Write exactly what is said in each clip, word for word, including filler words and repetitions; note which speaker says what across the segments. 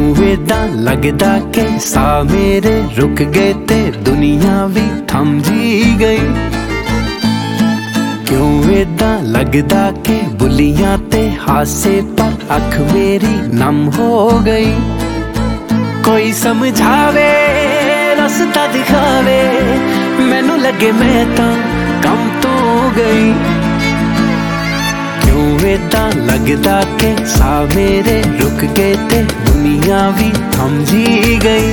Speaker 1: वेदा लगदा के सा मेरे रुक गए ते दुनिया भी थम जी गई। क्यों वेदा लगदा के बुलियां ते हासे पर अख मेरी नम हो गई। कोई समझावे रास्ता दिखावे मैनू लगे मैं तां कम तो गई। क्यों वेदा लगदा के सा मेरे रुक गए ते दुनिया भी थम जी गई।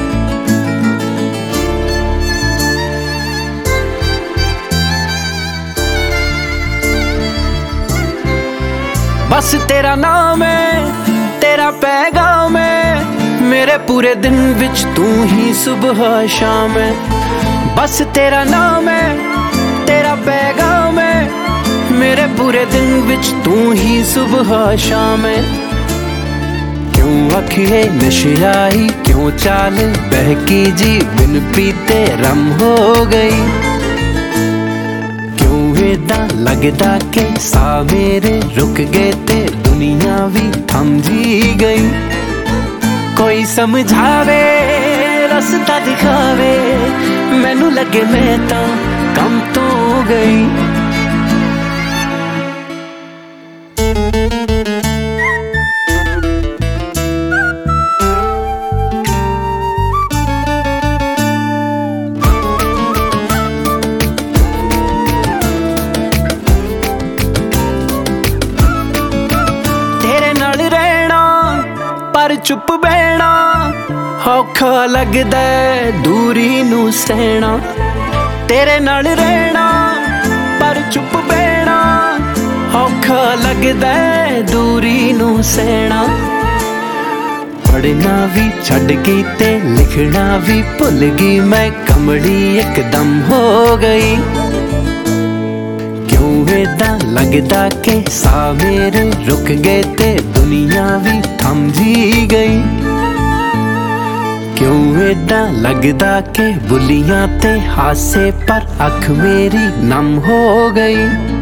Speaker 1: बस तेरा नाम है तेरा पैगाम है मेरे पूरे दिन विच तू ही सुबह शाम है। बस तेरा नाम है तेरा पैगाम है मेरे पूरे दिन विच तू ही सुबह शाम है। क्यों अखिए नशराई क्यों चाल बहकी जी बिन पीते रम हो गई। क्यों वेदा लगदा के सा मेरे रुक गए ते दुनिया भी थम जी गई। कोई समझावे रास्ता दिखावे मैनू लगे मैं तां कम तो गई। पर चुप बहना औखा लगदा दूरी नू सहना। तेरे नाल रहना पर चुप बहना औखा लगदा दूरी नू सहना। पढ़ना भी छड़ गई ते लिखना भी भुल गई मैं कमड़ी एकदम हो गई। क्यों वेदा लगदा के सा मेरे रुक गए ते दुनिया भी थम जी गई। क्यों वेदा लगदा के बुलियां ते हासे पर अख मेरी नम हो गई।